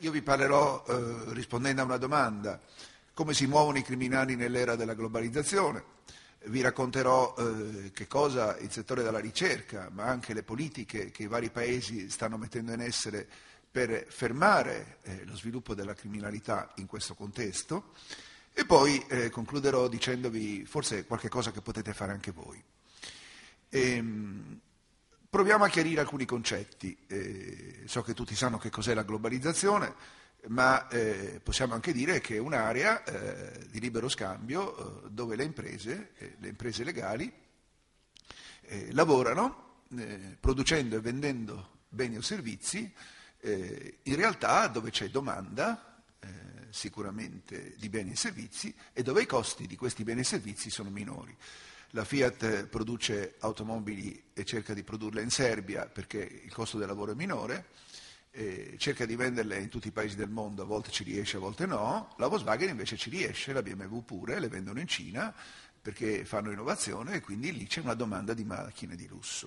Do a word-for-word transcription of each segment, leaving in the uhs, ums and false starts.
io vi parlerò eh, rispondendo a una domanda: come si muovono i criminali nell'era della globalizzazione? Vi racconterò eh, che cosa il settore della ricerca, ma anche le politiche che i vari paesi stanno mettendo in essere per fermare eh, lo sviluppo della criminalità in questo contesto, e poi eh, concluderò dicendovi forse qualche cosa che potete fare anche voi. Ehm, proviamo a chiarire alcuni concetti. Eh, so che tutti sanno che cos'è la globalizzazione, ma eh, possiamo anche dire che è un'area eh, di libero scambio eh, dove le imprese, eh, le imprese legali, eh, lavorano eh, producendo e vendendo beni o servizi, eh, in realtà dove c'è domanda eh, sicuramente di beni e servizi e dove i costi di questi beni e servizi sono minori. La Fiat produce automobili e cerca di produrle in Serbia perché il costo del lavoro è minore, eh, cerca di venderle in tutti i paesi del mondo, a volte ci riesce, a volte no. La Volkswagen invece ci riesce, la B M W pure, le vendono in Cina perché fanno innovazione e quindi lì c'è una domanda di macchine di lusso.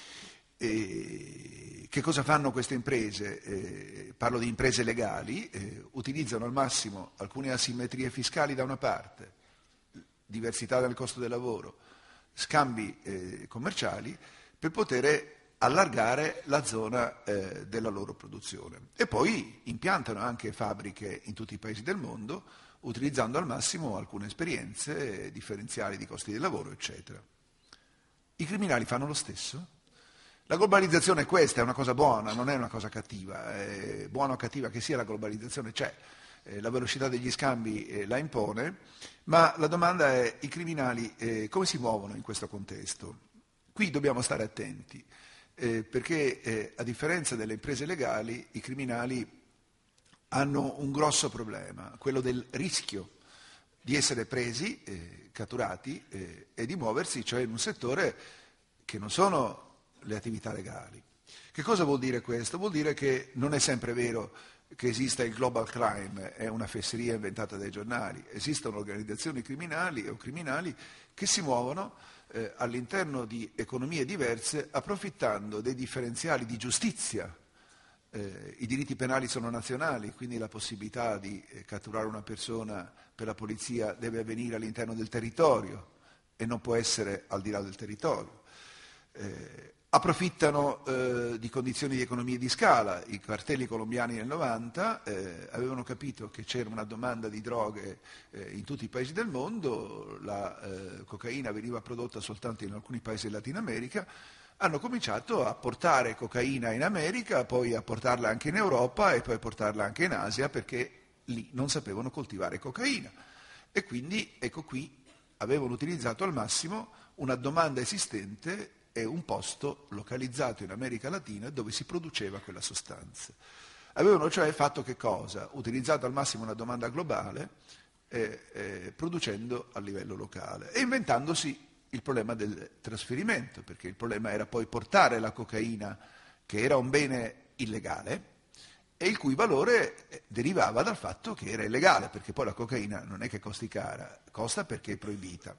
E che cosa fanno queste imprese? Eh, parlo di imprese legali, eh, utilizzano al massimo alcune asimmetrie fiscali da una parte, diversità nel costo del lavoro, scambi eh, commerciali per poter allargare la zona eh, della loro produzione. E poi impiantano anche fabbriche in tutti i paesi del mondo, utilizzando al massimo alcune esperienze eh, differenziali di costi del lavoro, eccetera. I criminali fanno lo stesso? La globalizzazione è questa, è una cosa buona, non è una cosa cattiva. È buona o cattiva che sia, la globalizzazione c'è. La velocità degli scambi eh, la impone, ma la domanda è: i criminali eh, come si muovono in questo contesto? Qui dobbiamo stare attenti, eh, perché eh, a differenza delle imprese legali, i criminali hanno un grosso problema, quello del rischio di essere presi, eh, catturati eh, e di muoversi, cioè in un settore che non sono le attività legali. Che cosa vuol dire questo? Vuol dire che non è sempre vero che esista il global crime, è una fesseria inventata dai giornali. Esistono organizzazioni criminali o criminali che si muovono eh, all'interno di economie diverse approfittando dei differenziali di giustizia. Eh, I diritti penali sono nazionali, quindi la possibilità di eh, catturare una persona per la polizia deve avvenire all'interno del territorio e non può essere al di là del territorio. Eh, Approfittano eh, di condizioni di economia di scala. I cartelli colombiani nel novanta eh, avevano capito che c'era una domanda di droghe eh, in tutti i paesi del mondo, la eh, cocaina veniva prodotta soltanto in alcuni paesi del Latino America, hanno cominciato a portare cocaina in America, poi a portarla anche in Europa e poi a portarla anche in Asia perché lì non sapevano coltivare cocaina. E quindi, ecco qui, avevano utilizzato al massimo una domanda esistente e un posto localizzato in America Latina dove si produceva quella sostanza. Avevano cioè fatto che cosa? Utilizzato al massimo una domanda globale, eh, eh, producendo a livello locale e inventandosi il problema del trasferimento, perché il problema era poi portare la cocaina, che era un bene illegale, e il cui valore derivava dal fatto che era illegale, perché poi la cocaina non è che costi cara, costa perché è proibita.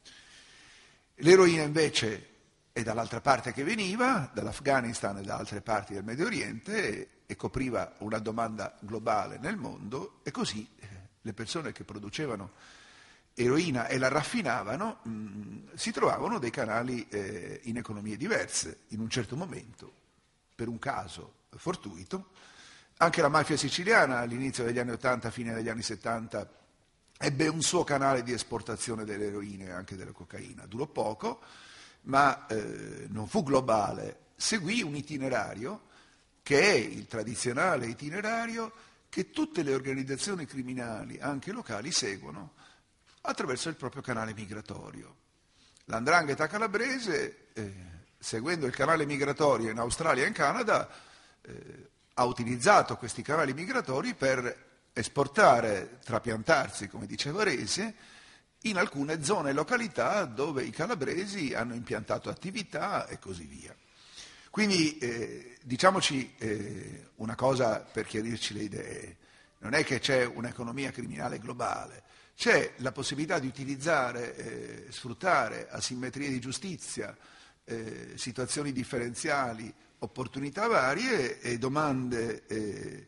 L'eroina invece è dall'altra parte che veniva, dall'Afghanistan e da altre parti del Medio Oriente, e, e copriva una domanda globale nel mondo, e così eh, le persone che producevano eroina e la raffinavano mh, si trovavano dei canali eh, in economie diverse. In un certo momento, per un caso fortuito, anche la mafia siciliana all'inizio degli anni ottanta, fine degli anni settanta, ebbe un suo canale di esportazione dell'eroina e anche della cocaina. Durò poco, ma eh, non fu globale, seguì un itinerario che è il tradizionale itinerario che tutte le organizzazioni criminali, anche locali, seguono attraverso il proprio canale migratorio. L'Andrangheta calabrese, eh, seguendo il canale migratorio in Australia e in Canada, eh, ha utilizzato questi canali migratori per esportare, trapiantarsi, come diceva Rese, in alcune zone e località dove i calabresi hanno impiantato attività e così via. Quindi eh, diciamoci eh, una cosa per chiarirci le idee: non è che c'è un'economia criminale globale, c'è la possibilità di utilizzare, eh, sfruttare asimmetrie di giustizia, eh, situazioni differenziali, opportunità varie e domande eh,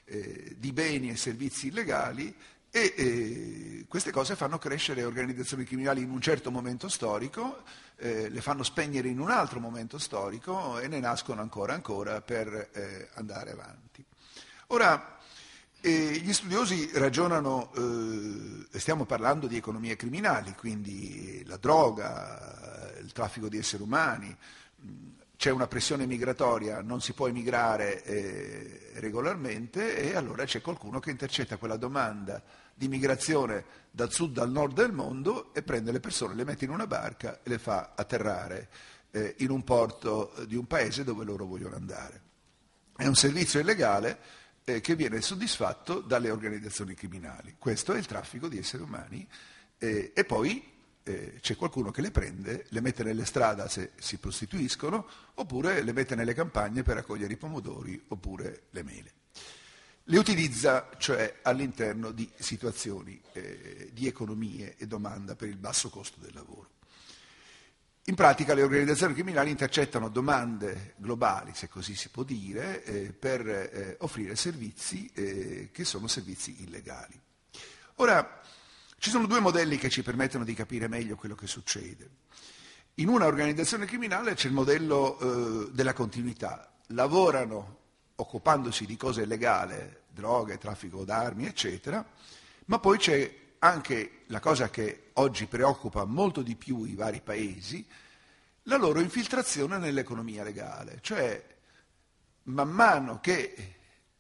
eh, di beni e servizi illegali, e eh, queste cose fanno crescere organizzazioni criminali in un certo momento storico, eh, le fanno spegnere in un altro momento storico e ne nascono ancora ancora per eh, andare avanti. Ora, eh, gli studiosi ragionano, eh, stiamo parlando di economie criminali, quindi la droga, il traffico di esseri umani, c'è una pressione migratoria, non si può emigrare eh, regolarmente, e allora c'è qualcuno che intercetta quella domanda di migrazione dal sud al nord del mondo e prende le persone, le mette in una barca e le fa atterrare eh, in un porto di un paese dove loro vogliono andare. È un servizio illegale eh, che viene soddisfatto dalle organizzazioni criminali. Questo è il traffico di esseri umani, eh, e poi Eh, c'è qualcuno che le prende, le mette nelle strade se si prostituiscono, oppure le mette nelle campagne per raccogliere i pomodori oppure le mele. Le utilizza cioè all'interno di situazioni eh, di economie e domanda per il basso costo del lavoro. In pratica le organizzazioni criminali intercettano domande globali, se così si può dire, eh, per eh, offrire servizi eh, che sono servizi illegali. Ora, ci sono due modelli che ci permettono di capire meglio quello che succede. In una organizzazione criminale c'è il modello eh, della continuità. Lavorano occupandosi di cose illegali, droghe, traffico d'armi, eccetera, ma poi c'è anche la cosa che oggi preoccupa molto di più i vari paesi, la loro infiltrazione nell'economia legale. Cioè, man mano che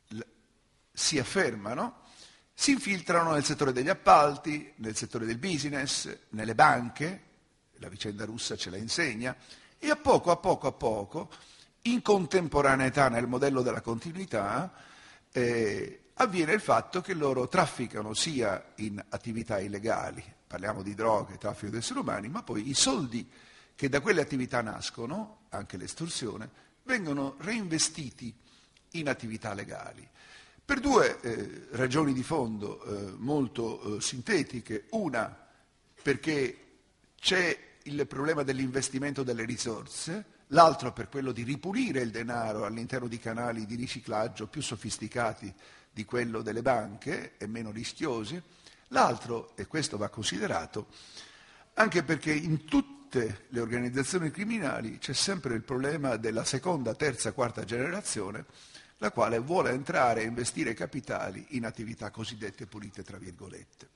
si affermano, si infiltrano nel settore degli appalti, nel settore del business, nelle banche, la vicenda russa ce la insegna, e a poco a poco a poco, in contemporaneità nel modello della continuità, eh, avviene il fatto che loro trafficano sia in attività illegali, parliamo di droghe, traffico di esseri umani, ma poi i soldi che da quelle attività nascono, anche l'estorsione, vengono reinvestiti in attività legali. Per due eh, ragioni di fondo eh, molto eh, sintetiche. Una, perché c'è il problema dell'investimento delle risorse, l'altro per quello di ripulire il denaro all'interno di canali di riciclaggio più sofisticati di quello delle banche e meno rischiosi, l'altro, e questo va considerato, anche perché in tutte le organizzazioni criminali c'è sempre il problema della seconda, terza, quarta generazione, la quale vuole entrare e investire capitali in attività cosiddette pulite, tra virgolette.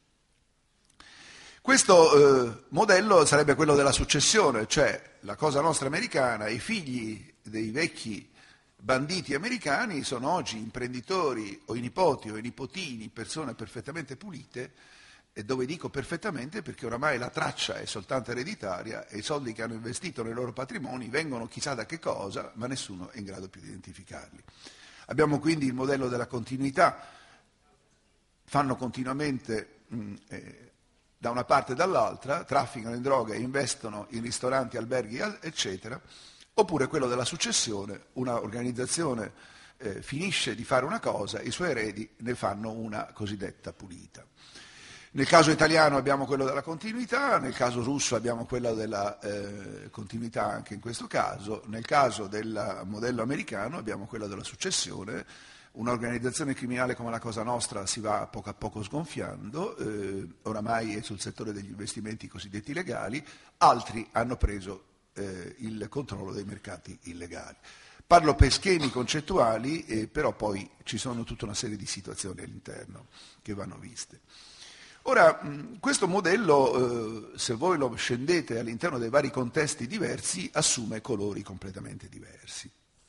Questo eh, modello sarebbe quello della successione, cioè la cosa nostra americana, i figli dei vecchi banditi americani sono oggi imprenditori o i nipoti o i nipotini, persone perfettamente pulite, e dove dico perfettamente perché oramai la traccia è soltanto ereditaria e i soldi che hanno investito nei loro patrimoni vengono chissà da che cosa, ma nessuno è in grado più di identificarli. Abbiamo quindi il modello della continuità, fanno continuamente mh, eh, da una parte e dall'altra, trafficano in droga e investono in ristoranti, alberghi, eccetera, oppure quello della successione, una organizzazione eh, finisce di fare una cosa, i suoi eredi ne fanno una cosiddetta pulita. Nel caso italiano abbiamo quello della continuità, nel caso russo abbiamo quello della eh, continuità anche in questo caso, nel caso del modello americano abbiamo quello della successione. Un'organizzazione criminale come la Cosa Nostra si va a poco a poco sgonfiando, eh, oramai è sul settore degli investimenti cosiddetti legali, altri hanno preso eh, il controllo dei mercati illegali. Parlo per schemi concettuali, eh, però poi ci sono tutta una serie di situazioni all'interno che vanno viste. Ora, questo modello, eh, se voi lo scendete all'interno dei vari contesti diversi, assume colori completamente diversi.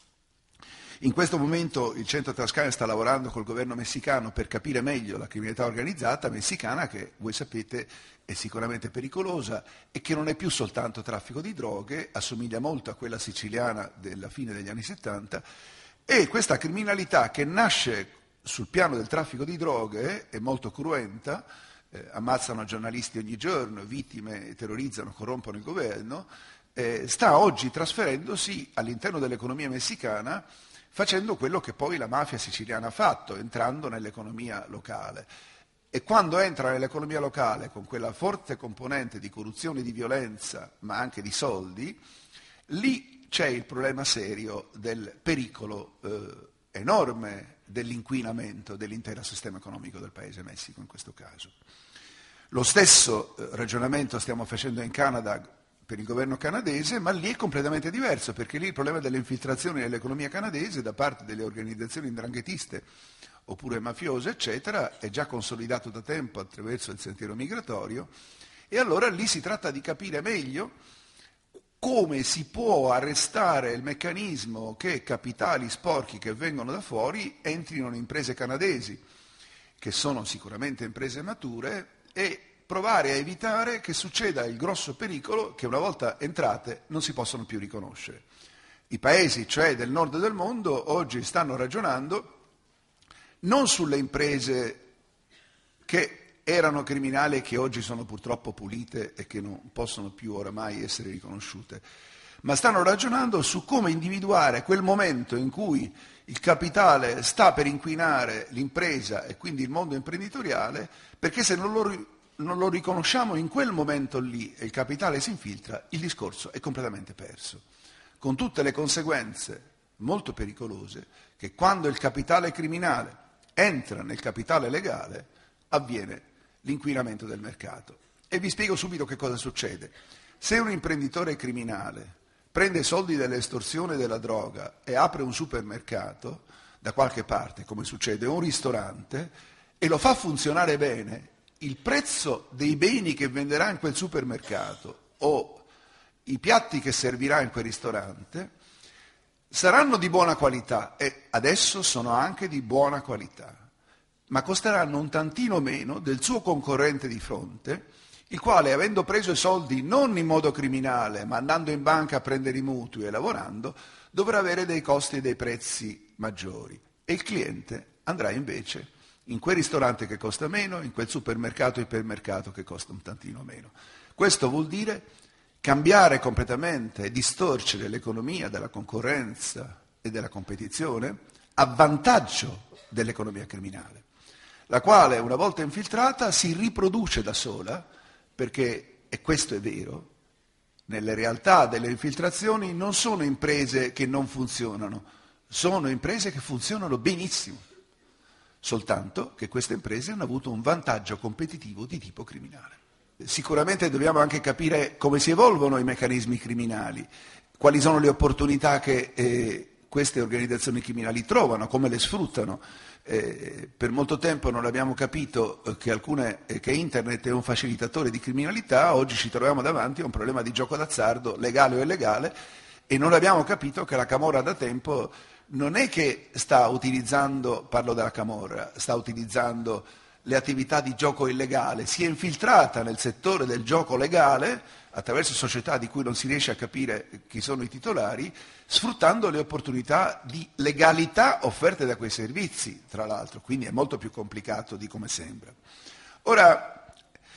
In questo momento il Centro Tascania sta lavorando col governo messicano per capire meglio la criminalità organizzata messicana, che voi sapete è sicuramente pericolosa e che non è più soltanto traffico di droghe, assomiglia molto a quella siciliana della fine degli anni settanta, e questa criminalità che nasce sul piano del traffico di droghe è molto cruenta. Eh, ammazzano giornalisti ogni giorno, vittime, terrorizzano, corrompono il governo, eh, sta oggi trasferendosi all'interno dell'economia messicana, facendo quello che poi la mafia siciliana ha fatto, entrando nell'economia locale. E quando entra nell'economia locale con quella forte componente di corruzione e di violenza, ma anche di soldi, lì c'è il problema serio del pericolo eh, enorme dell'inquinamento dell'intero sistema economico del paese Messico in questo caso. Lo stesso eh, ragionamento stiamo facendo in Canada per il governo canadese, ma lì è completamente diverso, perché lì il problema delle infiltrazioni nell'economia canadese da parte delle organizzazioni ndranghetiste oppure mafiose, eccetera, è già consolidato da tempo attraverso il sentiero migratorio, e allora lì si tratta di capire meglio come si può arrestare il meccanismo che capitali sporchi che vengono da fuori entrino in imprese canadesi, che sono sicuramente imprese mature, e provare a evitare che succeda il grosso pericolo che una volta entrate non si possono più riconoscere. I paesi, cioè del nord del mondo, oggi stanno ragionando non sulle imprese che erano criminali e che oggi sono purtroppo pulite e che non possono più oramai essere riconosciute, ma stanno ragionando su come individuare quel momento in cui il capitale sta per inquinare l'impresa e quindi il mondo imprenditoriale, perché se non lo, non lo riconosciamo in quel momento lì e il capitale si infiltra, il discorso è completamente perso, con tutte le conseguenze molto pericolose che quando il capitale criminale entra nel capitale legale avviene l'inquinamento del mercato. E vi spiego subito che cosa succede. Se un imprenditore criminale prende soldi dell'estorsione della droga e apre un supermercato da qualche parte, come succede, o un ristorante, e lo fa funzionare bene, il prezzo dei beni che venderà in quel supermercato o i piatti che servirà in quel ristorante saranno di buona qualità, e adesso sono anche di buona qualità, ma costeranno un tantino meno del suo concorrente di fronte, il quale, avendo preso i soldi non in modo criminale, ma andando in banca a prendere i mutui e lavorando, dovrà avere dei costi e dei prezzi maggiori. E il cliente andrà invece in quel ristorante che costa meno, in quel supermercato o ipermercato che costa un tantino meno. Questo vuol dire cambiare completamente e distorcere l'economia della concorrenza e della competizione a vantaggio dell'economia criminale, la quale, una volta infiltrata, si riproduce da sola, perché, e questo è vero, nelle realtà delle infiltrazioni non sono imprese che non funzionano, sono imprese che funzionano benissimo, soltanto che queste imprese hanno avuto un vantaggio competitivo di tipo criminale. Sicuramente dobbiamo anche capire come si evolvono i meccanismi criminali, quali sono le opportunità che eh, queste organizzazioni criminali trovano, come le sfruttano. Eh, per molto tempo non abbiamo capito che, alcune, eh, che Internet è un facilitatore di criminalità, oggi ci troviamo davanti a un problema di gioco d'azzardo, legale o illegale, e non abbiamo capito che la Camorra da tempo non è che sta utilizzando, parlo della Camorra, sta utilizzando le attività di gioco illegale, si è infiltrata nel settore del gioco legale attraverso società di cui non si riesce a capire chi sono i titolari, sfruttando le opportunità di legalità offerte da quei servizi, tra l'altro, quindi è molto più complicato di come sembra. Ora,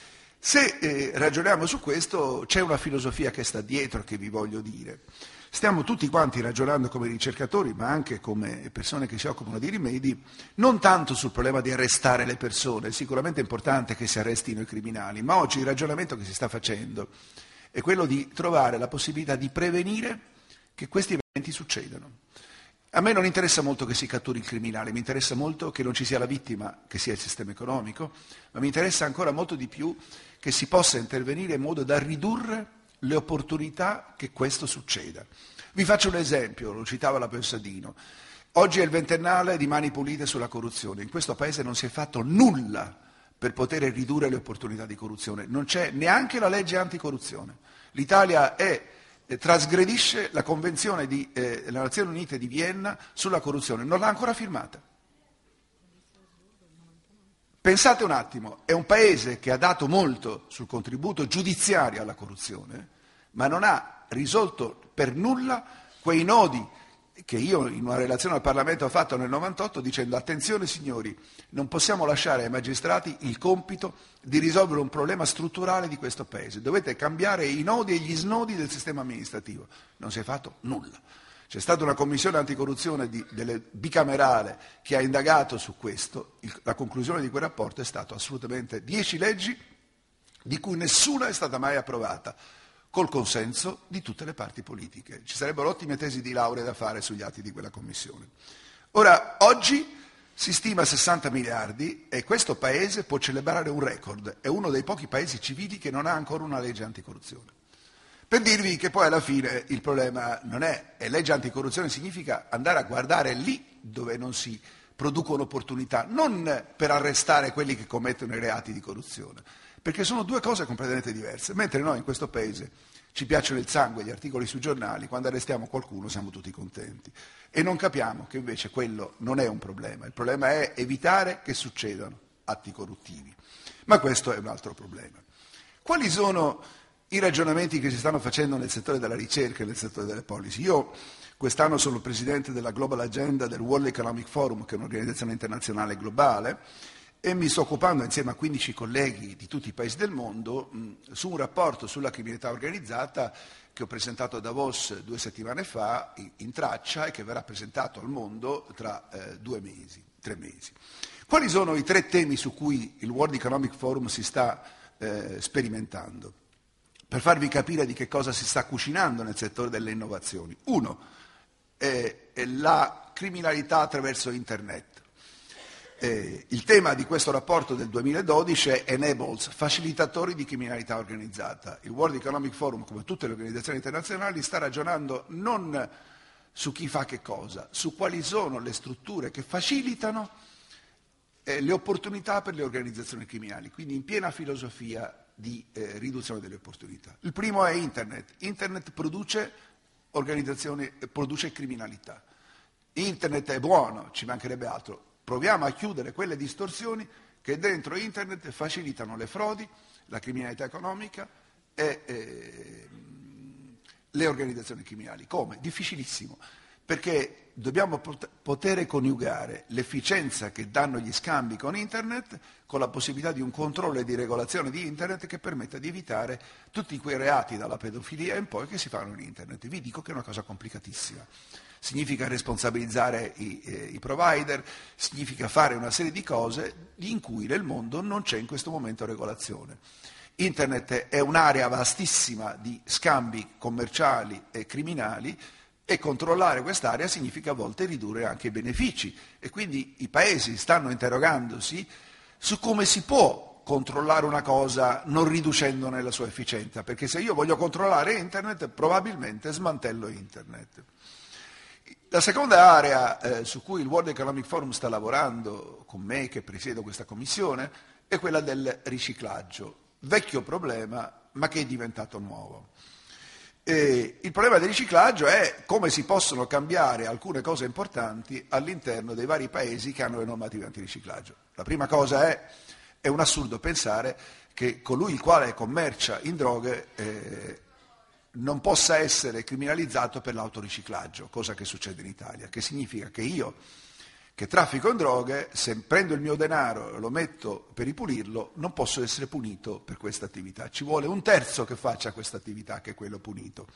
se eh, ragioniamo su questo, c'è una filosofia che sta dietro che vi voglio dire. Stiamo tutti quanti ragionando come ricercatori, ma anche come persone che si occupano di rimedi, non tanto sul problema di arrestare le persone, è sicuramente importante che si arrestino i criminali, ma oggi il ragionamento che si sta facendo è quello di trovare la possibilità di prevenire che questi eventi succedano. A me non interessa molto che si catturi il criminale, mi interessa molto che non ci sia la vittima, che sia il sistema economico, ma mi interessa ancora molto di più che si possa intervenire in modo da ridurre le opportunità che questo succeda. Vi faccio un esempio, lo citava la Pensadino. Oggi è il ventennale di Mani Pulite sulla corruzione. In questo paese non si è fatto nulla per poter ridurre le opportunità di corruzione. Non c'è neanche la legge anticorruzione. L'Italia è, eh, trasgredisce la Convenzione delle eh, Nazioni Unite di Vienna sulla corruzione. Non l'ha ancora firmata. Pensate un attimo, è un paese che ha dato molto sul contributo giudiziario alla corruzione, ma non ha risolto per nulla quei nodi che io in una relazione al Parlamento ho fatto nel novantotto dicendo attenzione signori, non possiamo lasciare ai magistrati il compito di risolvere un problema strutturale di questo paese, dovete cambiare i nodi e gli snodi del sistema amministrativo. Non si è fatto nulla. C'è stata una commissione anticorruzione di, delle, bicamerale che ha indagato su questo, il, la conclusione di quel rapporto è stato assolutamente dieci leggi di cui nessuna è stata mai approvata, col consenso di tutte le parti politiche. Ci sarebbero ottime tesi di laurea da fare sugli atti di quella commissione. Ora, oggi Si stima sessanta miliardi e questo paese può celebrare un record, è uno dei pochi paesi civili che non ha ancora una legge anticorruzione. Per dirvi che poi alla fine il problema non è, e legge anticorruzione significa andare a guardare lì dove non si producono opportunità, non per arrestare quelli che commettono i reati di corruzione, perché sono due cose completamente diverse, mentre noi in questo paese ci piacciono il sangue, gli articoli sui giornali, quando arrestiamo qualcuno siamo tutti contenti e non capiamo che invece quello non è un problema, il problema è evitare che succedano atti corruttivi, ma questo è un altro problema. Quali sono i ragionamenti che si stanno facendo nel settore della ricerca e nel settore delle policy? Io quest'anno sono presidente della Global Agenda del World Economic Forum, che è un'organizzazione internazionale globale, e mi sto occupando insieme a quindici colleghi di tutti i paesi del mondo mh, su un rapporto sulla criminalità organizzata che ho presentato a Davos due settimane fa in, in traccia e che verrà presentato al mondo tra eh, due mesi, tre mesi. Quali sono i tre temi su cui il World Economic Forum si sta eh, sperimentando? Per farvi capire di che cosa si sta cucinando nel settore delle innovazioni. Uno, è, è la criminalità attraverso Internet. Eh, il tema di questo rapporto del duemiladodici è Enables, facilitatori di criminalità organizzata. Il World Economic Forum, come tutte le organizzazioni internazionali, sta ragionando non su chi fa che cosa, su quali sono le strutture che facilitano eh, le opportunità per le organizzazioni criminali, quindi in piena filosofia di eh, riduzione delle opportunità. Il primo è Internet. Internet produce organizzazioni, produce criminalità. Internet è buono, ci mancherebbe altro. Proviamo a chiudere quelle distorsioni che dentro Internet facilitano le frodi, la criminalità economica e eh, le organizzazioni criminali. Come? Difficilissimo, perché dobbiamo poter coniugare l'efficienza che danno gli scambi con Internet con la possibilità di un controllo e di regolazione di Internet che permetta di evitare tutti quei reati dalla pedofilia in poi che si fanno in Internet. Vi dico che è una cosa complicatissima. Significa responsabilizzare i, eh, i provider, significa fare una serie di cose in cui nel mondo non c'è in questo momento regolazione. Internet è un'area vastissima di scambi commerciali e criminali e controllare quest'area significa a volte ridurre anche i benefici e quindi i paesi stanno interrogandosi su come si può controllare una cosa non riducendone la sua efficienza, perché se io voglio controllare Internet probabilmente smantello Internet. La seconda area eh, su cui il World Economic Forum sta lavorando con me, che presiedo questa commissione, è quella del riciclaggio. Vecchio problema, ma che è diventato nuovo. E il problema del riciclaggio è come si possono cambiare alcune cose importanti all'interno dei vari paesi che hanno le normative antiriciclaggio. La prima cosa è, è un assurdo pensare che colui il quale commercia in droghe eh, non possa essere criminalizzato per l'autoriciclaggio, cosa che succede in Italia, che significa che io, che traffico in droghe, se prendo il mio denaro e lo metto per ripulirlo, non posso essere punito per questa attività. Ci vuole un terzo che faccia questa attività, che è quello punito.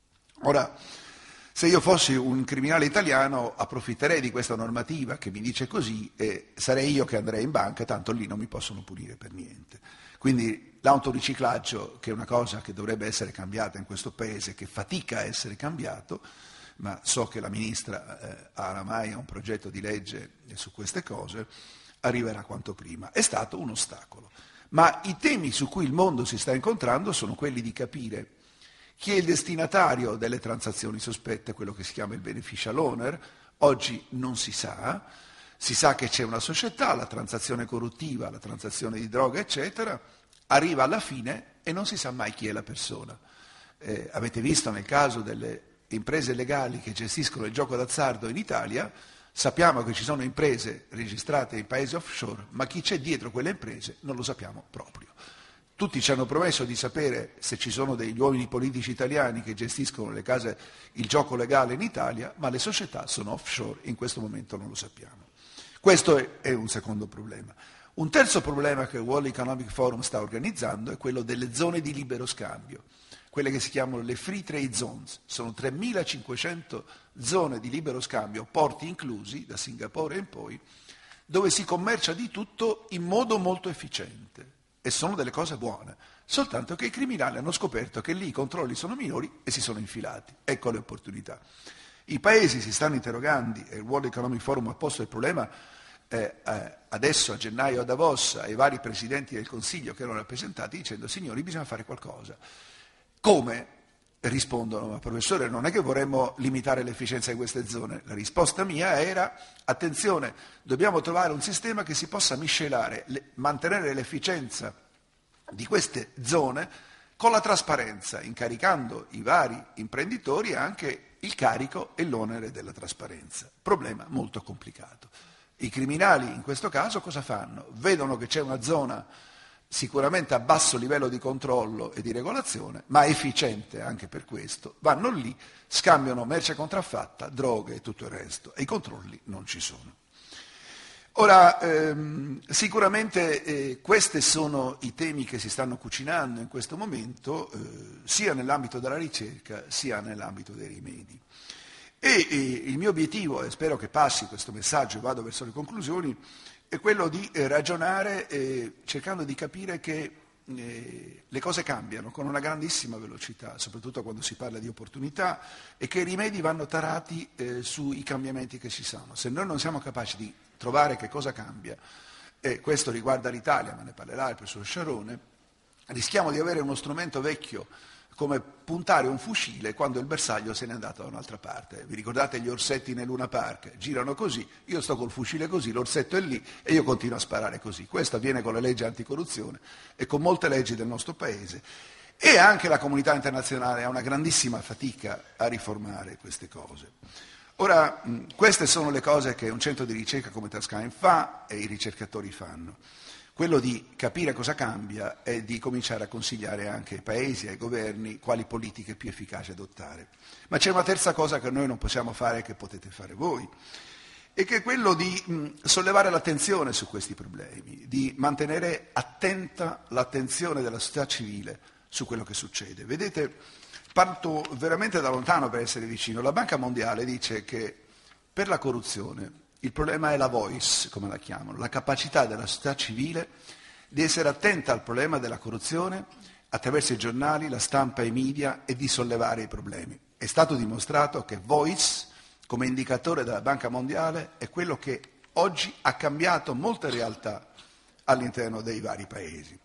Ora, se io fossi un criminale italiano, approfitterei di questa normativa che mi dice così e sarei io che andrei in banca, tanto lì non mi possono punire per niente. Quindi l'autoriciclaggio, che è una cosa che dovrebbe essere cambiata in questo paese, che fatica a essere cambiato, ma so che la ministra eh, oramai ha un progetto di legge su queste cose, arriverà quanto prima. È stato un ostacolo. Ma i temi su cui il mondo si sta incontrando sono quelli di capire chi è il destinatario delle transazioni sospette, quello che si chiama il beneficial owner. Oggi non si sa, si sa che c'è una società, la transazione corruttiva, la transazione di droga, eccetera, arriva alla fine e non si sa mai chi è la persona. Eh, avete visto nel caso delle imprese legali che gestiscono il gioco d'azzardo in Italia, sappiamo che ci sono imprese registrate in paesi offshore, ma chi c'è dietro quelle imprese non lo sappiamo proprio. Tutti ci hanno promesso di sapere se ci sono degli uomini politici italiani che gestiscono le case, il gioco legale in Italia, ma le società sono offshore, in questo momento non lo sappiamo. Questo è, è un secondo problema. Un terzo problema che il World Economic Forum sta organizzando è quello delle zone di libero scambio, quelle che si chiamano le Free Trade Zones. Sono tremilacinquecento zone di libero scambio, porti inclusi, da Singapore in poi, dove si commercia di tutto in modo molto efficiente. E sono delle cose buone, soltanto che i criminali hanno scoperto che lì i controlli sono minori e si sono infilati. Ecco le opportunità. I paesi si stanno interrogando, e il World Economic Forum ha posto il problema eh, eh, adesso a gennaio a Davos ai vari presidenti del Consiglio che erano rappresentati dicendo signori bisogna fare qualcosa. Come? Rispondono, ma professore non è che vorremmo limitare l'efficienza di queste zone. La risposta mia era attenzione, dobbiamo trovare un sistema che si possa miscelare, le, mantenere l'efficienza di queste zone con la trasparenza, incaricando i vari imprenditori anche il carico e l'onere della trasparenza. Problema molto complicato. I criminali in questo caso cosa fanno? Vedono che c'è una zona sicuramente a basso livello di controllo e di regolazione, ma efficiente anche per questo, vanno lì, scambiano merce contraffatta, droghe e tutto il resto, e i controlli non ci sono. Ora, ehm, sicuramente eh, questi sono i temi che si stanno cucinando in questo momento, eh, sia nell'ambito della ricerca, sia nell'ambito dei rimedi. E, e il mio obiettivo, e spero che passi questo messaggio e vado verso le conclusioni, è quello di eh, ragionare eh, cercando di capire che eh, le cose cambiano con una grandissima velocità, soprattutto quando si parla di opportunità, e che i rimedi vanno tarati eh, sui cambiamenti che ci sono. Se noi non siamo capaci di trovare che cosa cambia, e questo riguarda l'Italia, ma ne parlerà il professor Sciarrone, rischiamo di avere uno strumento vecchio come puntare un fucile quando il bersaglio se n'è andato da un'altra parte. Vi ricordate gli orsetti nel Luna Park? Girano così, io sto col fucile così, l'orsetto è lì e io continuo a sparare così. Questo avviene con le leggi anticorruzione e con molte leggi del nostro Paese. E anche la comunità internazionale ha una grandissima fatica a riformare queste cose. Ora, queste sono le cose che un centro di ricerca come Tascam fa e i ricercatori fanno. Quello di capire cosa cambia e di cominciare a consigliare anche ai paesi e ai governi quali politiche più efficaci adottare. Ma c'è una terza cosa che noi non possiamo fare e che potete fare voi, e che è quello di mh, sollevare l'attenzione su questi problemi, di mantenere attenta l'attenzione della società civile su quello che succede. Vedete, parto veramente da lontano per essere vicino. La Banca Mondiale dice che per la corruzione il problema è la voice, come la chiamano, la capacità della società civile di essere attenta al problema della corruzione attraverso i giornali, la stampa e i media e di sollevare i problemi. È stato dimostrato che voice, come indicatore della Banca Mondiale, è quello che oggi ha cambiato molte realtà all'interno dei vari paesi.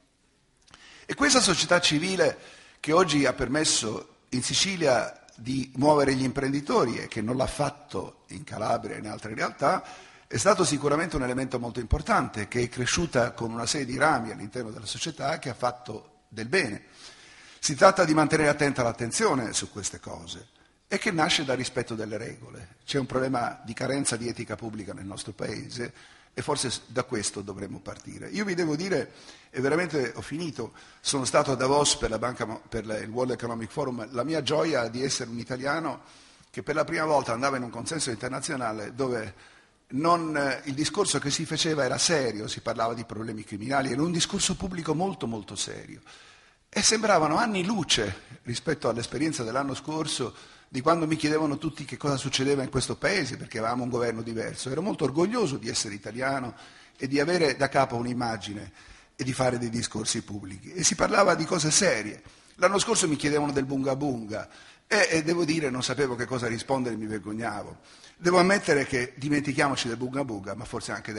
E questa società civile che oggi ha permesso in Sicilia di muovere gli imprenditori e che non l'ha fatto in Calabria e in altre realtà, è stato sicuramente un elemento molto importante, che è cresciuta con una serie di rami all'interno della società che ha fatto del bene. Si tratta di mantenere attenta l'attenzione su queste cose e che nasce dal rispetto delle regole. C'è un problema di carenza di etica pubblica nel nostro Paese e forse da questo dovremmo partire. Io vi devo dire, e veramente ho finito, sono stato a Davos per, la banca, per il World Economic Forum, la mia gioia di essere un italiano che per la prima volta andava in un consesso internazionale dove non, il discorso che si faceva era serio, si parlava di problemi criminali, era un discorso pubblico molto molto serio. E sembravano anni luce rispetto all'esperienza dell'anno scorso, di quando mi chiedevano tutti che cosa succedeva in questo paese, perché avevamo un governo diverso. Ero molto orgoglioso di essere italiano e di avere da capo un'immagine e di fare dei discorsi pubblici. E si parlava di cose serie. L'anno scorso mi chiedevano del bunga bunga e, e devo dire non sapevo che cosa rispondere, mi vergognavo. Devo ammettere che dimentichiamoci del bunga bunga, ma forse anche del